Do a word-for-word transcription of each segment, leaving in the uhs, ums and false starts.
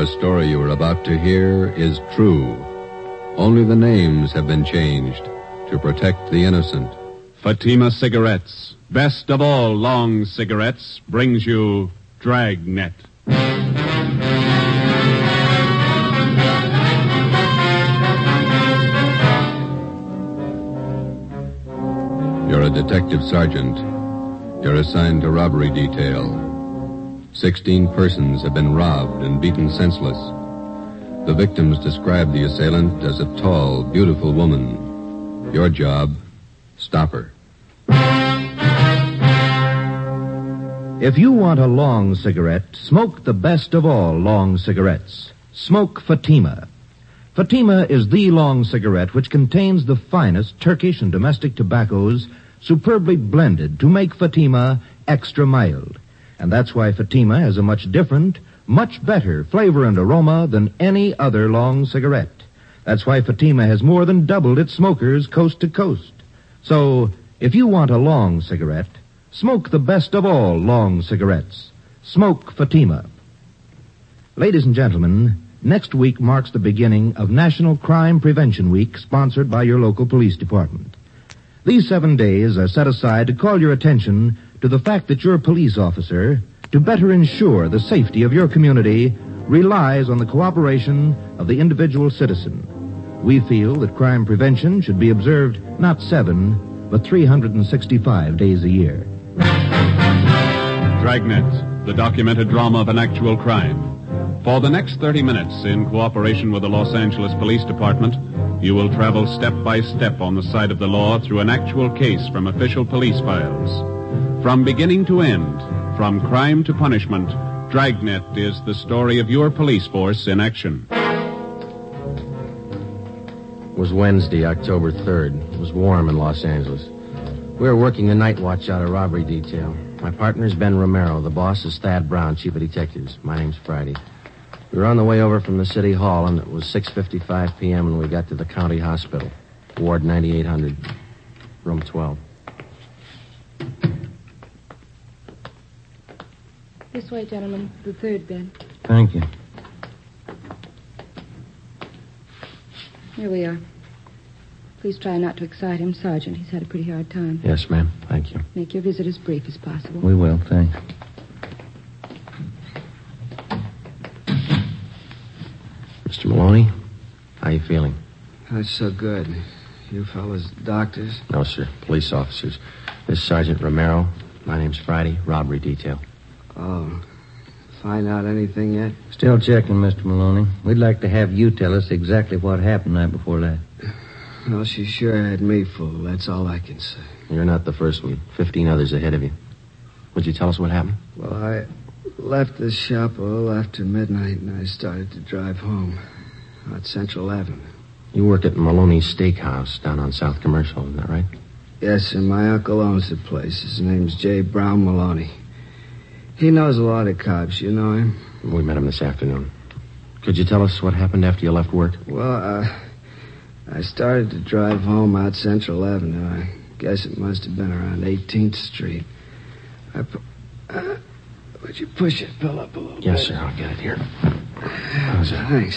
The story you are about to hear is true. Only the names have been changed to protect the innocent. Fatima Cigarettes, best of all long cigarettes, brings you Dragnet. You're a detective sergeant. You're assigned to robbery detail. Sixteen persons have been robbed and beaten senseless. The victims describe the assailant as a tall, beautiful woman. Your job, stop her. If you want a long cigarette, smoke the best of all long cigarettes. Smoke Fatima. Fatima is the long cigarette which contains the finest Turkish and domestic tobaccos superbly blended to make Fatima extra mild. And that's why Fatima has a much different, much better flavor and aroma than any other long cigarette. That's why Fatima has more than doubled its smokers coast to coast. So, if you want a long cigarette, smoke the best of all long cigarettes. Smoke Fatima. Ladies and gentlemen, next week marks the beginning of National Crime Prevention Week, sponsored by your local police department. These seven days are set aside to call your attention to the fact that your police officer, to better ensure the safety of your community, relies on the cooperation of the individual citizen. We feel that crime prevention should be observed not seven, but three hundred sixty-five days a year. Dragnet, the documented drama of an actual crime. For the next thirty minutes, in cooperation with the Los Angeles Police Department, you will travel step by step on the side of the law through an actual case from official police files. From beginning to end, from crime to punishment, Dragnet is the story of your police force in action. It was Wednesday, October third. It was warm in Los Angeles. We were working the night watch out of robbery detail. My partner's Ben Romero. The boss is Thad Brown, chief of detectives. My name's Friday. We were on the way over from the city hall, and it was six fifty-five p.m. when we got to the county hospital. Ward ninety-eight hundred, room twelve. This way, gentlemen. The third bed. Thank you. Here we are. Please try not to excite him, Sergeant. He's had a pretty hard time. Yes, ma'am. Thank you. Make your visit as brief as possible. We will, thanks. Mister Maloney, how you feeling? Not so good. You fellas doctors? No, sir. Police officers. This is Sergeant Romero. My name's Friday. Robbery detail. Oh. Find out anything yet? Still checking, Mister Maloney. We'd like to have you tell us exactly what happened night before that. Well, she sure had me fooled. That's all I can say. You're not the first one. Fifteen others ahead of you. Would you tell us what happened? Well, I left the shop a little after midnight, and I started to drive home out Central Avenue. You work at Maloney's Steakhouse down on South Commercial, isn't that right? Yes, sir. My uncle owns the place. His name's J. Brown Maloney. He knows a lot of cops. You know him? We met him this afternoon. Could you tell us what happened after you left work? Well, uh, I started to drive home out Central Avenue. I guess it must have been around eighteenth Street. I pu- uh, would you push your pill up a little yes, bit? Yes, sir. I'll get it here. How's that? Thanks.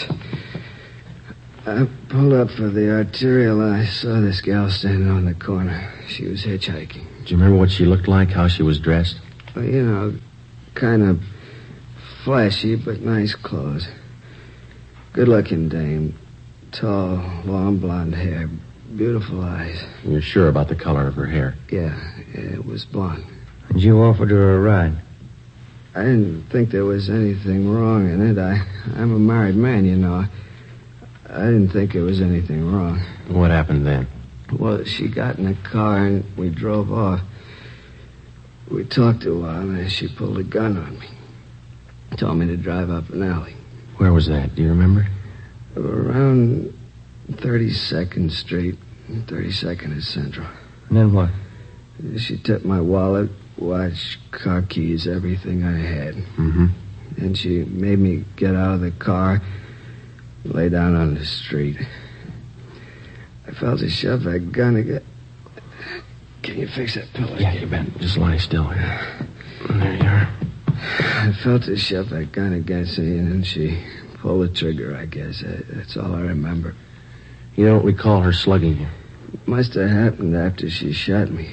I pulled up for the arterial and I saw this gal standing on the corner. She was hitchhiking. Do you remember what she looked like, how she was dressed? Well, you know, kind of flashy, but nice clothes. Good-looking dame. Tall, long blonde hair. Beautiful eyes. You're sure about the color of her hair? Yeah, yeah, it was blonde. And you offered her a ride? I didn't think there was anything wrong in it. I, I'm a married man, you know. I didn't think there was anything wrong. What happened then? Well, she got in a car and we drove off. We talked a while and then she pulled a gun on me. Told me to drive up an alley. Where was that? Do you remember? Around thirty-second Street. thirty-second is Central. And then what? She took my wallet, watch, car keys, everything I had. Mm-hmm. And she made me get out of the car, lay down on the street. I felt her shove that gun again. Can you fix that pillow? Yeah, you bet. Just lie still here. There you are. I felt her shove that gun against me, and then she pull the trigger, I guess. I, that's all I remember. You don't recall her slugging you? It must have happened after she shot me.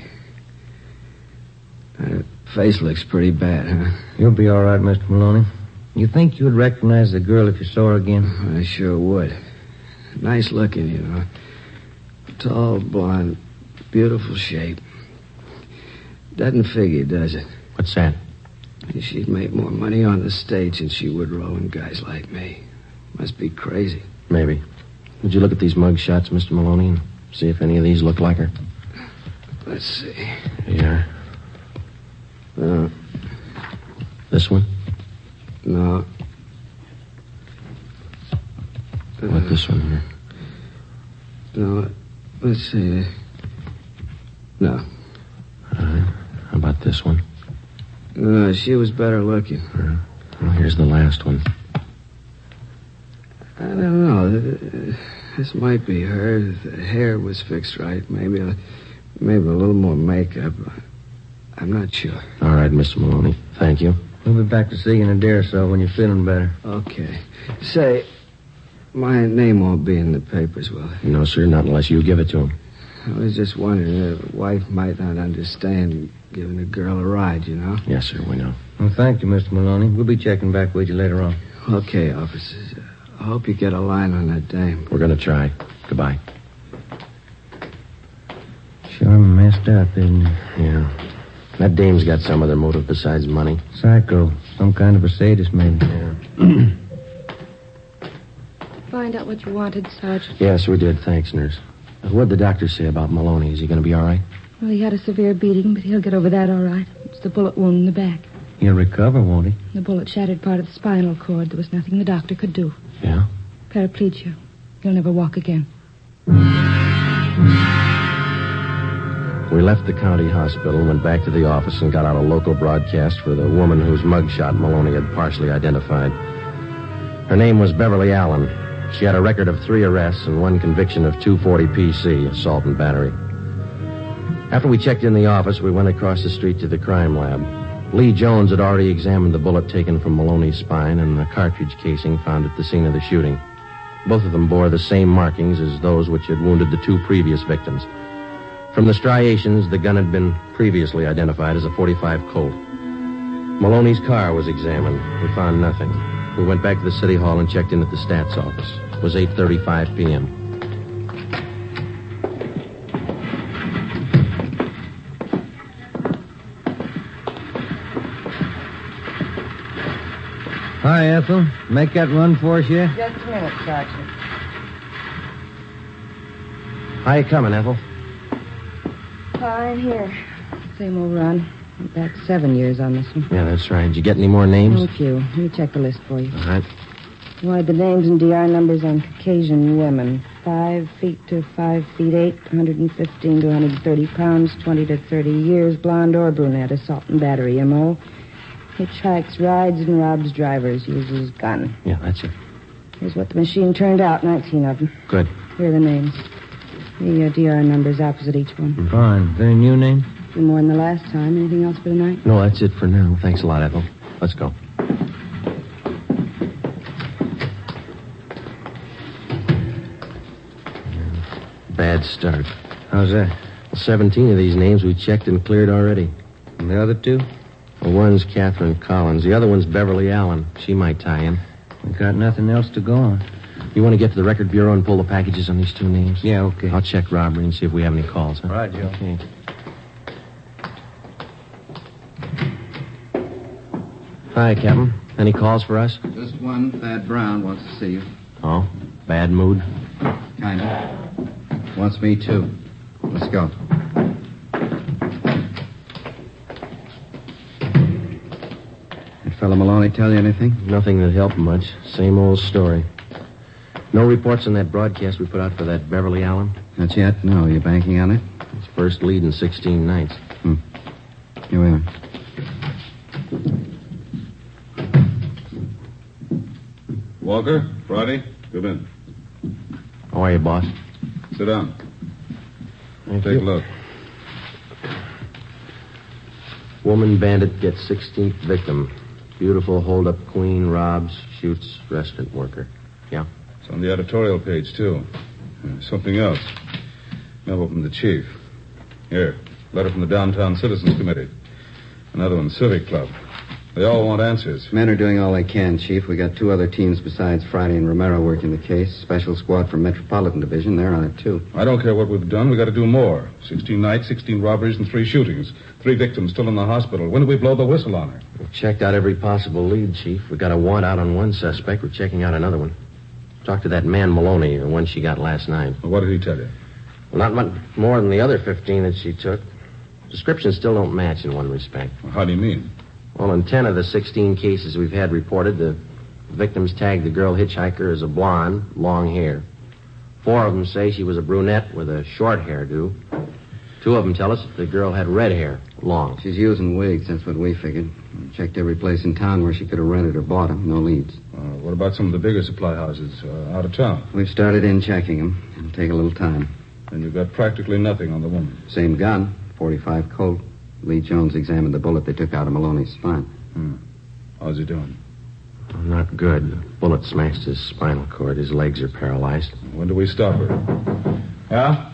Her face looks pretty bad, huh? You'll be all right, Mister Maloney. You think you'd recognize the girl if you saw her again? I sure would. Nice looking, you know. Tall, blonde, beautiful shape. Doesn't figure, does it? What's that? She'd make more money on the stage than she would rolling guys like me. Must be crazy. Maybe. Would you look at these mug shots, Mister Maloney, and see if any of these look like her? Let's see. Yeah. Uh, This one? no. How about this one here? No. Let's see. No. All right. How about this one? No, she was better looking. Uh, well, here's the last one. I don't know. This might be her. The hair was fixed right. Maybe a, maybe a little more makeup. I'm not sure. All right, Mister Maloney. Thank you. We'll be back to see you in a day or so when you're feeling better. Okay. Say, my name won't be in the papers, will it? No, sir, not unless you give it to him. I was just wondering if a wife might not understand giving a girl a ride, you know? Yes, sir, we know. Well, thank you, Mister Maloney. We'll be checking back with you later on. Okay, officers. I hope you get a line on that dame. We're going to try. Goodbye. Sure messed up, isn't it? Yeah. That dame's got some other motive besides money. Psycho. Some kind of a sadist, maybe. Yeah. Find out what you wanted, Sergeant. Yes, we did. Thanks, nurse. What'd the doctor say about Maloney? Is he going to be all right? Well, he had a severe beating, but he'll get over that all right. It's the bullet wound in the back. He'll recover, won't he? The bullet shattered part of the spinal cord. There was nothing the doctor could do. Yeah? Paraplegia. He'll never walk again. We left the county hospital and went back to the office and got out a local broadcast for the woman whose mugshot Maloney had partially identified. Her name was Beverly Allen. She had a record of three arrests and one conviction of two forty P C, assault and battery. After we checked in the office, we went across the street to the crime lab. Lee Jones had already examined the bullet taken from Maloney's spine and the cartridge casing found at the scene of the shooting. Both of them bore the same markings as those which had wounded the two previous victims. From the striations, the gun had been previously identified as a forty-five Colt. Maloney's car was examined. We found nothing. We went back to the city hall and checked in at the stats office. It was eight thirty-five p.m. Hi, Ethel. Make that run for us yet? Just a minute, Sergeant. How you coming, Ethel? Fine here. Same old run. Went back seven years on this one. Yeah, that's right. Did you get any more names? No few. Let me check the list for you. All right. Wanted the names and D R numbers on Caucasian women. Five feet to five feet eight, one hundred fifteen to one hundred thirty pounds, twenty to thirty years, blonde or brunette, assault and battery, M O Hitchhikes, rides, and robs drivers, uses gun. Yeah, that's it. Here's what the machine turned out, nineteen of them. Good. Here are the names. The uh, D R numbers opposite each one. Fine. Any new name? A few more than the last time. Anything else for tonight? No, that's it for now. Thanks a lot, Ethel. Let's go. Bad start. How's that? Seventeen of these names we checked and cleared already. And the other two? Well, one's Catherine Collins. The other one's Beverly Allen. She might tie in. We got nothing else to go on. You want to get to the record bureau and pull the packages on these two names? Yeah, okay. I'll check robbery and see if we have any calls. Huh? All right, Joe. Okay. Hi, Captain. Any calls for us? Just one. Thad Brown wants to see you. Oh, bad mood? Kind of. Wants me, too. Let's go. That fellow Maloney tell you anything? Nothing that helped much. Same old story. No reports on that broadcast we put out for that Beverly Allen? Not yet? No. You banking on it? It's first lead in sixteen nights. Hmm. Here we are. Walker, Friday, come in. How are you, boss? Sit down. Thank Take you. a look. Woman bandit gets sixteenth victim. Beautiful hold-up queen, robs, shoots, restaurant worker. Yeah? It's on the editorial page, too. Uh, something else. Memo from the chief. Here, letter from the Downtown Citizens Committee. Another one, Civic Club. They all want answers. Men are doing all they can, Chief. We got two other teams besides Friday and Romero working the case. Special squad from Metropolitan Division. They're on it, too. I don't care what we've done. We got to do more. Sixteen nights, sixteen robberies, and three shootings. Three victims still in the hospital. When do we blow the whistle on her? We've checked out every possible lead, Chief. We got a warrant out on one suspect. We're checking out another one. Talked to that man Maloney, the one she got last night. Well, what did he tell you? Well, not much more than the other fifteen that she took. Descriptions still don't match in one respect. Well, how do you mean? Well, in ten of the sixteen cases we've had reported, the victims tagged the girl hitchhiker as a blonde, long hair. Four of them say she was a brunette with a short hairdo. Two of them tell us that the girl had red hair, long. She's using wigs, that's what we figured. Checked every place in town where she could have rented or bought them. No leads. Uh, what about some of the bigger supply houses uh, out of town? We've started in checking them. It'll take a little time. And you've got practically nothing on the woman. Same gun, forty-five Colt. Lee Jones examined the bullet they took out of Maloney's spine. Hmm. How's he doing? Not good. The bullet smashed his spinal cord. His legs are paralyzed. When do we stop her? Yeah?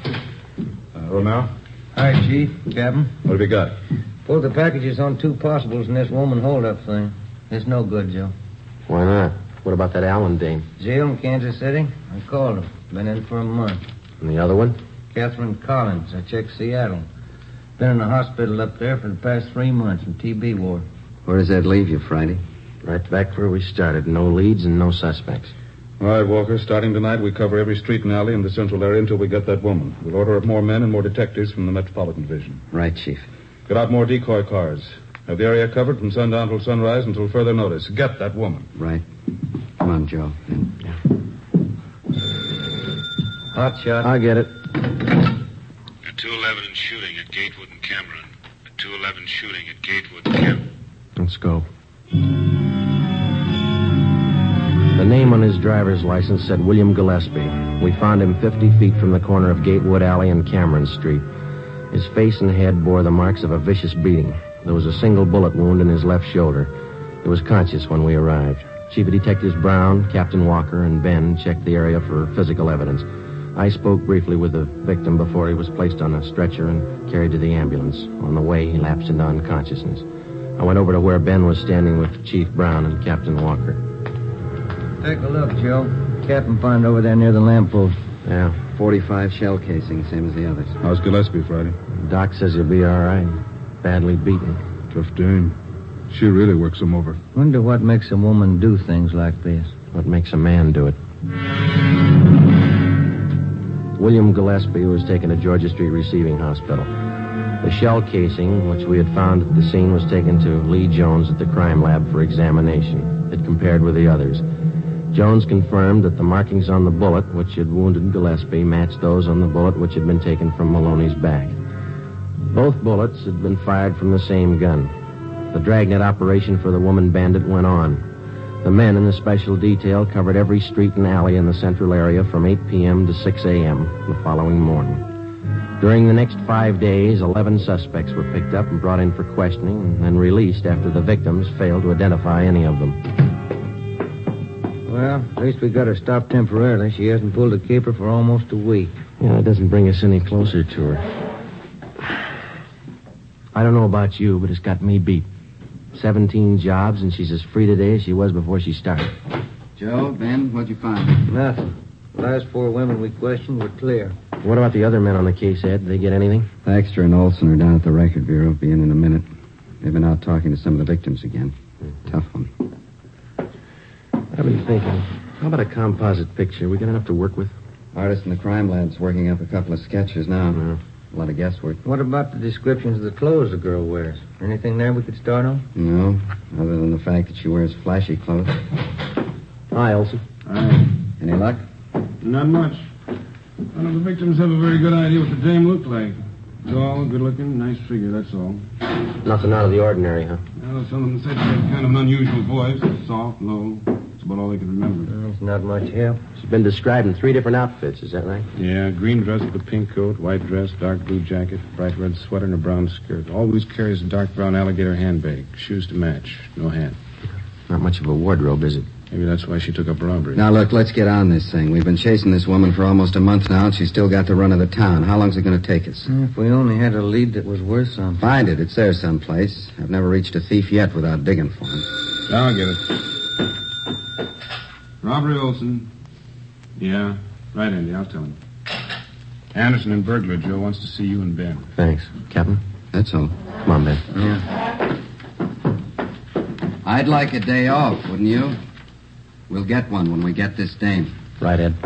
Uh, Romero? Hi, Chief. Captain. What have you got? Pulled the packages on two possibles in this woman holdup thing. It's no good, Joe. Why not? What about that Allen dame? Jail in Kansas City? I called her. Been in for a month. And the other one? Catherine Collins. I checked Seattle. Been in the hospital up there for the past three months in T B ward. Where does that leave you, Friday? Right back where we started. No leads and no suspects. All right, Walker. Starting tonight, we cover every street and alley in the central area until we get that woman. We'll order up more men and more detectives from the Metropolitan Division. Right, Chief. Get out more decoy cars. Have the area covered from sundown till sunrise until further notice. Get that woman. Right. Come on, Joe. Yeah. Hot shot. I get it. A two eleven shooting at Gatewood and Cameron. A two eleven shooting at Gatewood and Cameron. Let's go. The name on his driver's license said William Gillespie. We found him fifty feet from the corner of Gatewood Alley and Cameron Street. His face and head bore the marks of a vicious beating. There was a single bullet wound in his left shoulder. He was conscious when we arrived. Chief of Detectives Brown, Captain Walker, and Ben checked the area for physical evidence. I spoke briefly with the victim before he was placed on a stretcher and carried to the ambulance. On the way, he lapsed into unconsciousness. I went over to where Ben was standing with Chief Brown and Captain Walker. Take a look, Joe. Captain found over there near the lamppost. Yeah. forty-five shell casing, same as the others. How's Gillespie, Friday? Doc says he'll be all right. Badly beaten. Tough dame. She really works him over. Wonder what makes a woman do things like this. What makes a man do it? William Gillespie was taken to Georgia Street Receiving Hospital. The shell casing, which we had found at the scene, was taken to Lee Jones at the crime lab for examination. It compared with the others. Jones confirmed that the markings on the bullet which had wounded Gillespie matched those on the bullet which had been taken from Maloney's back. Both bullets had been fired from the same gun. The dragnet operation for the woman bandit went on. The men in the special detail covered every street and alley in the central area from eight p.m. to six a.m. the following morning. During the next five days, eleven suspects were picked up and brought in for questioning and then released after the victims failed to identify any of them. Well, at least we got her stopped temporarily. She hasn't pulled a caper for almost a week. Yeah, it doesn't bring us any closer to her. I don't know about you, but it's got me beat. Seventeen jobs, and she's as free today as she was before she started. Joe, Ben, what'd you find? Nothing. The last four women we questioned were clear. What about the other men on the case, Ed? Did they get anything? Baxter and Olson are down at the Record Bureau. Be in in a minute. They've been out talking to some of the victims again. Mm-hmm. Tough one. I've been thinking, how about a composite picture? We got enough to work with? Artist in the crime lab's working up a couple of sketches now. No. A lot of guesswork. What about the descriptions of the clothes the girl wears? Anything there we could start on? No, other than the fact that she wears flashy clothes. Hi, Olson. Hi. Any luck? Not much. None of the victims have a very good idea what the dame looked like. Tall, good-looking, nice figure, that's all. Nothing out of the ordinary, huh? Well, some of them said she had kind of an unusual voice. Soft, low. about all they can remember. There's not much help. She's been described in three different outfits, is that right? Yeah, green dress with a pink coat, white dress, dark blue jacket, bright red sweater, and a brown skirt. Always carries a dark brown alligator handbag. Shoes to match. No hat. Not much of a wardrobe, is it? Maybe that's why she took up robbery. Now, look, let's get on this thing. We've been chasing this woman for almost a month now, and she's still got the run of the town. How long's it going to take us? If we only had a lead that was worth something. Find it. It's there someplace. I've never reached a thief yet without digging for him. I'll get it. Robbery Olson. Yeah, right, Andy. I'll tell him. Anderson and burglar Joe wants to see you and Ben. Thanks. Captain? That's all. Come on, Ben. Yeah. I'd like a day off, wouldn't you? We'll get one when we get this dame. Right, Ed.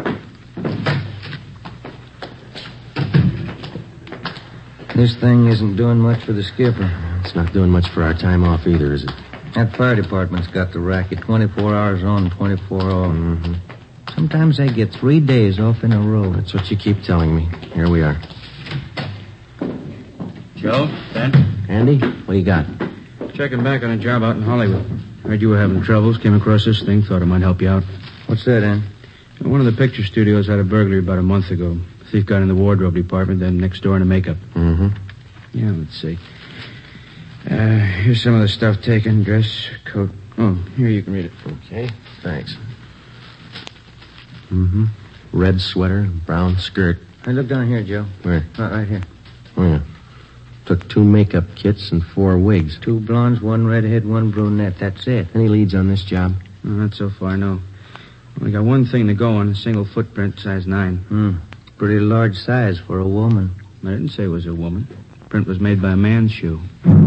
This thing isn't doing much for the skipper. It's not doing much for our time off either, is it? That fire department's got the racket twenty-four hours on, twenty-four off. Mm-hmm. Sometimes they get three days off in a row. That's what you keep telling me. Here we are. Joe? Ben? Andy, what do you got? Checking back on a job out in Hollywood. Heard you were having troubles. Came across this thing. Thought it might help you out. What's that, Ann? One of the picture studios had a burglary about a month ago. Thief got in the wardrobe department, then next door in the makeup. Mm-hmm. Yeah, let's see. Uh, here's some of the stuff taken. Dress, coat. Oh, here, you can read it. Okay, thanks. Mm-hmm. Red sweater, brown skirt. Hey, look down here, Joe. Where? Right, right here. Oh, yeah. Took two makeup kits and four wigs. Two blondes, one redhead, one brunette. That's it. Any leads on this job? Oh, not so far, no. We got one thing to go on, a single footprint, size nine. Hmm. Pretty large size for a woman. I didn't say it was a woman. Print was made by a man's shoe.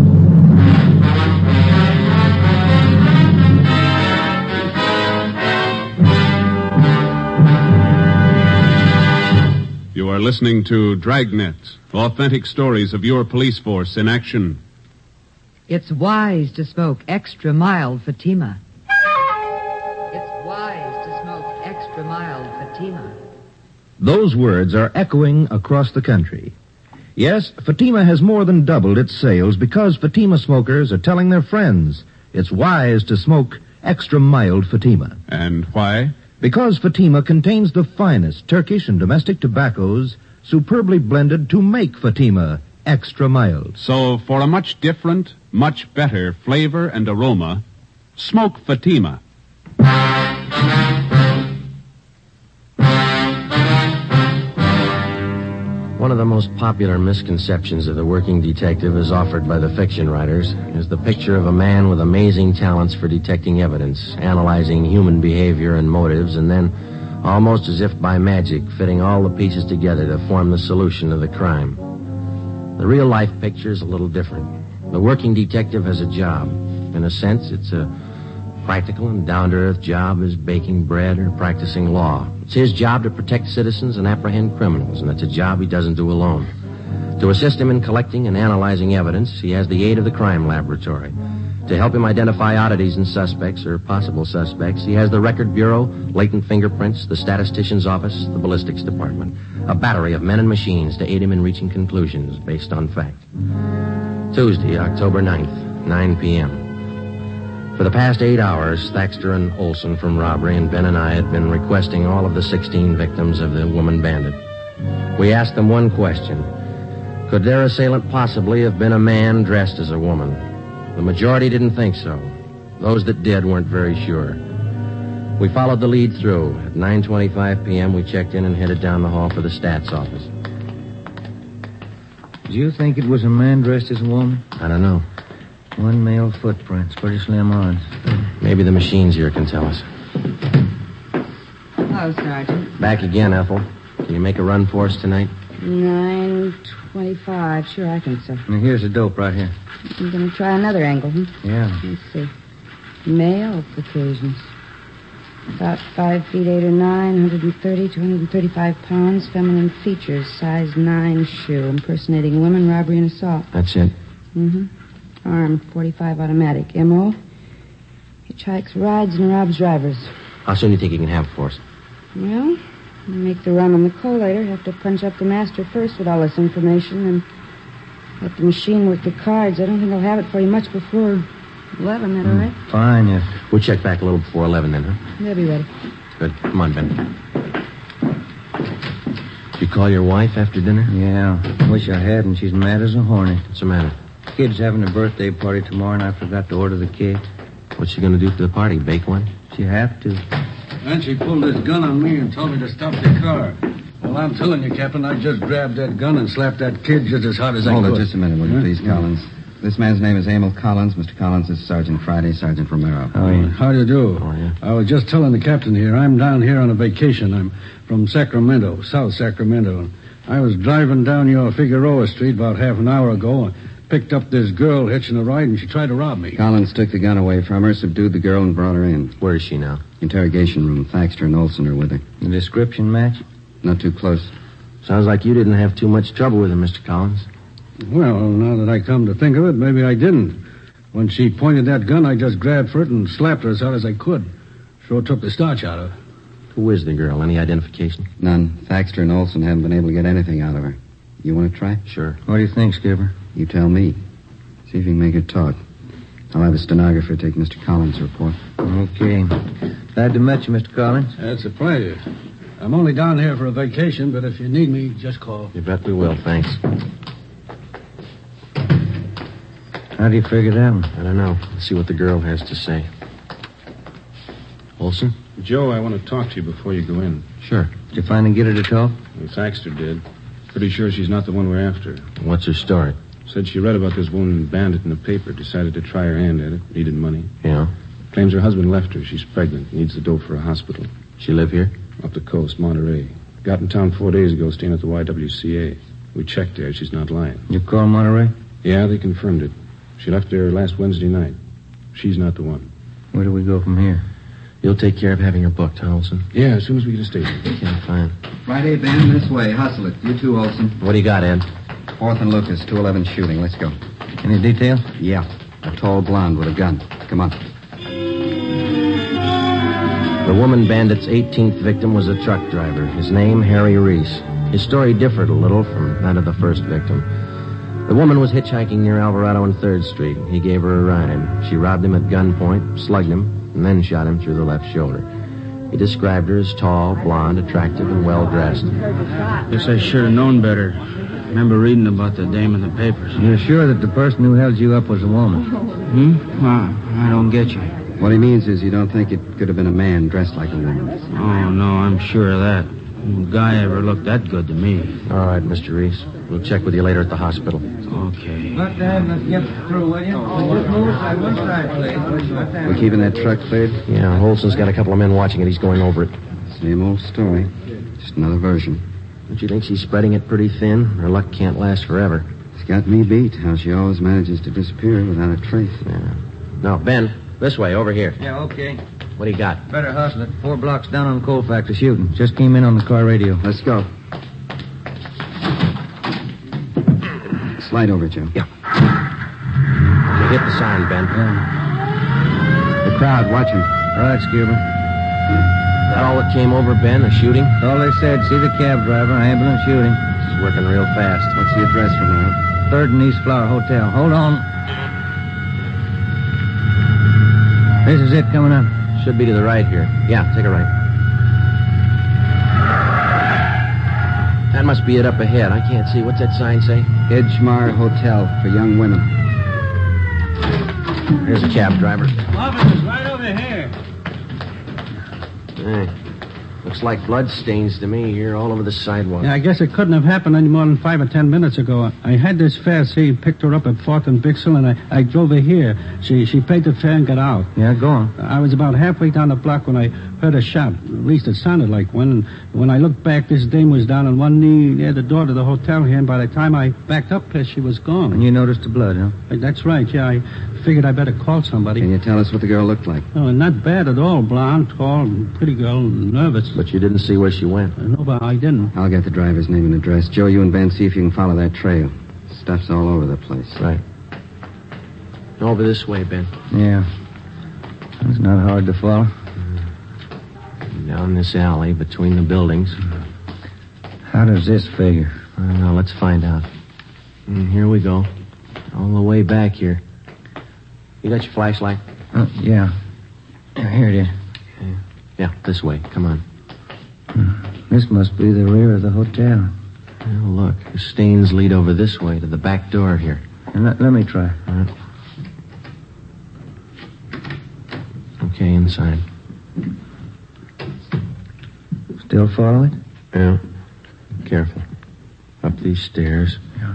You are listening to Dragnet, authentic stories of your police force in action. It's wise to smoke extra mild Fatima. It's wise to smoke extra mild Fatima. Those words are echoing across the country. Yes, Fatima has more than doubled its sales because Fatima smokers are telling their friends it's wise to smoke extra mild Fatima. And why? Because Fatima contains the finest Turkish and domestic tobaccos superbly blended to make Fatima extra mild. So for a much different, much better flavor and aroma, smoke Fatima. One of the most popular misconceptions of the working detective as offered by the fiction writers is the picture of a man with amazing talents for detecting evidence, analyzing human behavior and motives, and then, almost as if by magic, fitting all the pieces together to form the solution of the crime. The real-life picture is a little different. The working detective has a job. In a sense, it's a practical and down-to-earth job as baking bread or practicing law. It's his job to protect citizens and apprehend criminals, and it's a job he doesn't do alone. To assist him in collecting and analyzing evidence, he has the aid of the crime laboratory. To help him identify oddities in suspects or possible suspects, he has the Record Bureau, latent fingerprints, the statistician's office, the ballistics department. A battery of men and machines to aid him in reaching conclusions based on fact. Tuesday, October ninth, nine p.m. For the past eight hours, Thaxter and Olson from robbery and Ben and I had been requesting all of the sixteen victims of the woman bandit. We asked them one question. Could their assailant possibly have been a man dressed as a woman? The majority didn't think so. Those that did weren't very sure. We followed the lead through. At nine twenty-five p.m., we checked in and headed down the hall for the stats office. Do you think it was a man dressed as a woman? I don't know. One male footprint, pretty slim odds. Maybe the machines here can tell us. Hello, Sergeant. Back again, Ethel. Can you make a run for us tonight? nine twenty-five. Sure, I think so. Now, here's the dope right here. I'm going to try another angle, hmm? Yeah. Let's see. Male Caucasians. About five feet eight or nine, one hundred thirty, two hundred thirty-five pounds, feminine features, size nine shoe, impersonating women, robbery, and assault. That's it. Mm-hmm. Arm, forty-five automatic. M O Hitchhikes, rides, and robs drivers. How soon do you think you can have it for us? Well, we'll make the run on the collator. Have to punch up the master first with all this information and let the machine work the cards. I don't think I'll have it for you much before Eleven, that all right? Fine, yes. We'll check back a little before eleven then, huh? They'll be ready. Good. Come on, Ben. Did you call your wife after dinner? Yeah. Wish I hadn't. She's mad as a hornet. What's the matter? Kid's having a birthday party tomorrow, and I forgot to order the cake. What's she going to do for the party? Bake one? She have to. And she pulled this gun on me and told me to stop the car. Well, I'm telling you, Captain, I just grabbed that gun and slapped that kid just as hard as Hold I could. it just a minute, will you, Huh? please, Collins? This man's name is Emil Collins. Mister Collins is Sergeant Friday, Sergeant Romero. Oh, yeah. How do you do? Oh, yeah. I was just telling the captain here, I'm down here on a vacation. I'm from Sacramento, South Sacramento. I was driving down your Figueroa Street about half an hour ago and picked up this girl hitching a ride, and she tried to rob me. Collins took the gun away from her, subdued the girl, and brought her in. Where is she now? Interrogation room. Thaxter and Olson are with her. The description match? Not too close. Sounds like you didn't have too much trouble with her, Mister Collins. Well, now that I come to think of it, maybe I didn't. When she pointed that gun, I just grabbed for it and slapped her as hard as I could. Sure took the starch out of her. Who is the girl? Any identification? None. Thaxter and Olson haven't been able to get anything out of her. You want to try? Sure. What do you think, Skipper? You tell me. See if you can make her talk. I'll have a stenographer take Mister Collins' report. Okay. Glad to meet you, Mister Collins. That's a pleasure. I'm only down here for a vacation, but if you need me, just call. You bet we will, thanks. How do you figure that one? I don't know. Let's see what the girl has to say. Olson? Joe, I want to talk to you before you go in. Sure. Did you finally get her to talk? Well, Thaxter did. Pretty sure she's not the one we're after. What's her story? Said she read about this woman bandit in the paper, decided to try her hand at it, needed money. Yeah? Claims her husband left her. She's pregnant, needs the dough for a hospital. She live here? Up the coast, Monterey. Got in town four days ago, staying at the Y W C A. We checked there. She's not lying. You call Monterey? Yeah, they confirmed it. She left there last Wednesday night. She's not the one. Where do we go from here? You'll take care of having her booked, huh, Olson? Yeah, as soon as we get a station. Okay, fine. Friday, Ben, this way. Hustle it. You too, Olson. What do you got, Ed? Fourth and Lucas, two eleven shooting. Let's go. Any details? Yeah. A tall blonde with a gun. Come on. The woman bandit's eighteenth victim was a truck driver. His name, Harry Reese. His story differed a little from that of the first victim. The woman was hitchhiking near Alvarado and third Street. He gave her a ride. She robbed him at gunpoint, slugged him, and then shot him through the left shoulder. He described her as tall, blonde, attractive, and well-dressed. Guess I should have known better. Remember reading about the dame in the papers. You're sure that the person who held you up was a woman? Hmm? Well, I don't get you. What he means is you don't think it could have been a man dressed like a woman. Oh, no, I'm sure of that. No guy ever looked that good to me. All right, Mister Reese. We'll check with you later at the hospital. Okay. Let them get through, will you? Just move aside one side, please. We're keeping that truck cleared? Yeah, Olson's got a couple of men watching it. He's going over it. Same old story. Just another version. Don't you think she's spreading it pretty thin? Her luck can't last forever. It's got me beat, how she always manages to disappear without a trace. Yeah. No, Ben, this way, over here. Yeah, okay. What do you got? Better hustle it. Four blocks down on coal factory shooting. Just came in on the car radio. Let's go. Slide over, Joe. Yeah. You hit the sign, Ben. Yeah. The crowd, watch him. Right, Skipper. That all that came over, Ben, a shooting? That's all they said. See the cab driver, ambulance shooting. She's working real fast. What's the address for now? Third and East Flower Hotel. Hold on. This is it coming up. Should be to the right here. Yeah, take a right. That must be it up ahead. I can't see. What's that sign say? Edgemar Hotel for young women. Here's a cab driver. Office is right over here. Hey, looks like blood stains to me here all over the sidewalk. Yeah, I guess it couldn't have happened any more than five or ten minutes ago. I had this fare, see, picked her up at fourth and Bixel, and I, I drove her here. She she paid the fare and got out. Yeah, go on. I was about halfway down the block when I heard a shot. At least it sounded like one. And when I looked back, this dame was down on one knee near the door to the hotel here, and by the time I backed up there, she was gone. And you noticed the blood, huh? That's right, yeah. I figured I better call somebody. Can you tell us what the girl looked like? Oh, not bad at all. Blonde, tall, pretty girl, nervous. But you didn't see where she went? Uh, no, but I didn't. I'll get the driver's name and address. Joe, you and Ben, see if you can follow that trail. Stuff's all over the place. Right. Over this way, Ben. Yeah. It's not hard to follow. Down this alley between the buildings. How does this figure? I don't know. Let's find out. And here we go. All the way back here. You got your flashlight? Uh, yeah. Here it is. Yeah. yeah, this way. Come on. This must be the rear of the hotel. Oh, look. The stains lead over this way to the back door here. And let, let me try. All right. Okay, inside. Still follow it? Yeah. Careful. Up these stairs. Yeah.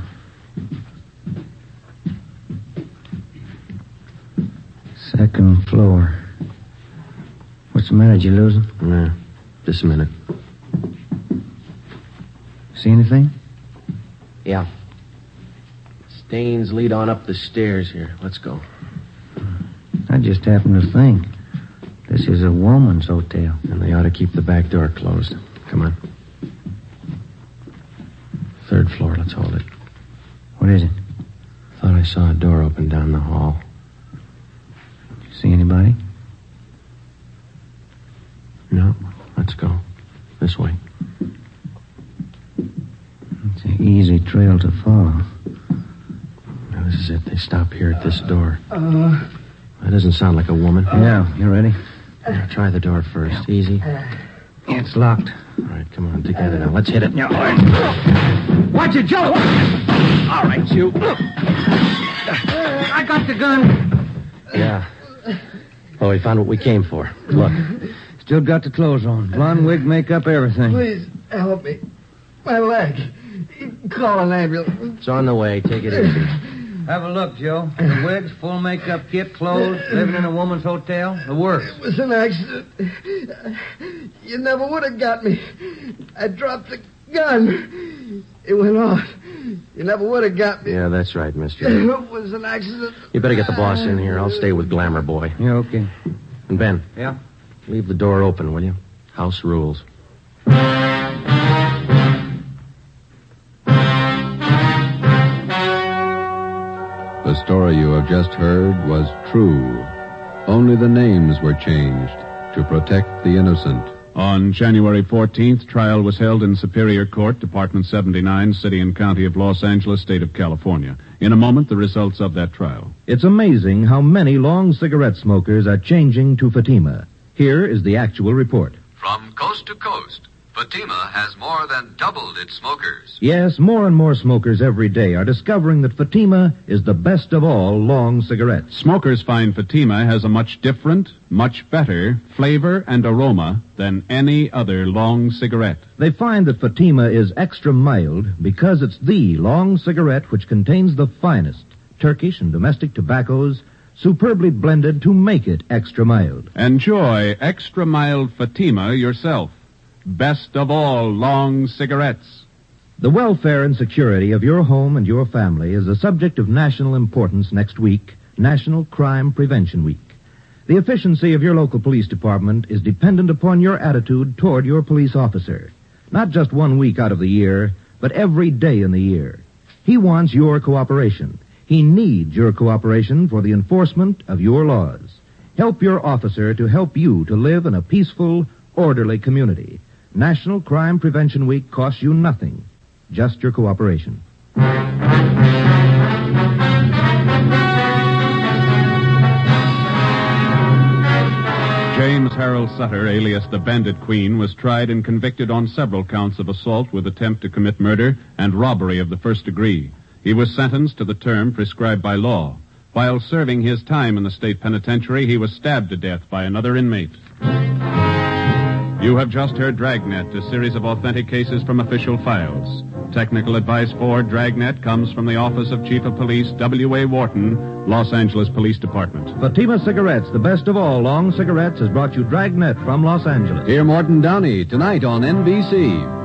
Second floor. What's the matter? Did you lose him? Yeah. Just a minute. See anything? Yeah. Stains lead on up the stairs here. Let's go. I just happened to think. This is a woman's hotel. And they ought to keep the back door closed. Come on. Third floor. Let's hold it. What is it? Thought I saw a door open down the hall. Did you see anybody? No. Let's go. This way. It's an easy trail to follow. Now, this is it. They stop here at this door. Uh, That doesn't sound like a woman. Yeah, you ready? Now, try the door first. Easy. It's locked. All right, come on. Together now. Let's hit it. Yeah, all right. Watch it, Joe. All right, you. I got the gun. Yeah. Oh, we found what we came for. Look. Still got the clothes on. Blonde wig, makeup, everything. Please, help me. My leg. Call an ambulance. It's on the way. Take it easy. Have a look, Joe. The wigs, full makeup kit, clothes, living in a woman's hotel. The works. It was an accident. You never would have got me. I dropped the gun. It went off. You never would have got me. Yeah, that's right, mister. It was an accident. You better get the boss in here. I'll stay with Glamour Boy. Yeah, okay. And Ben. Yeah? Leave the door open, will you? House rules. The story you have just heard was true. Only the names were changed to protect the innocent. On January fourteenth, trial was held in Superior Court, Department seventy-nine, City and County of Los Angeles, State of California. In a moment, the results of that trial. It's amazing how many long cigarette smokers are changing to Fatima. Here is the actual report. From coast to coast, Fatima has more than doubled its smokers. Yes, more and more smokers every day are discovering that Fatima is the best of all long cigarettes. Smokers find Fatima has a much different, much better flavor and aroma than any other long cigarette. They find that Fatima is extra mild because it's the long cigarette which contains the finest Turkish and domestic tobaccos superbly blended to make it extra mild. Enjoy extra mild Fatima yourself. Best of all long cigarettes. The welfare and security of your home and your family is a subject of national importance next week, National Crime Prevention Week. The efficiency of your local police department is dependent upon your attitude toward your police officer. Not just one week out of the year, but every day in the year. He wants your cooperation. He needs your cooperation for the enforcement of your laws. Help your officer to help you to live in a peaceful, orderly community. National Crime Prevention Week costs you nothing, just your cooperation. James Harold Sutter, alias the Bandit Queen, was tried and convicted on several counts of assault with attempt to commit murder and robbery of the first degree. He was sentenced to the term prescribed by law. While serving his time in the state penitentiary, he was stabbed to death by another inmate. You have just heard Dragnet, a series of authentic cases from official files. Technical advice for Dragnet comes from the Office of Chief of Police W A. Wharton, Los Angeles Police Department. Fatima Cigarettes, the best of all long cigarettes, has brought you Dragnet from Los Angeles. Hear Morton Downey tonight on N B C.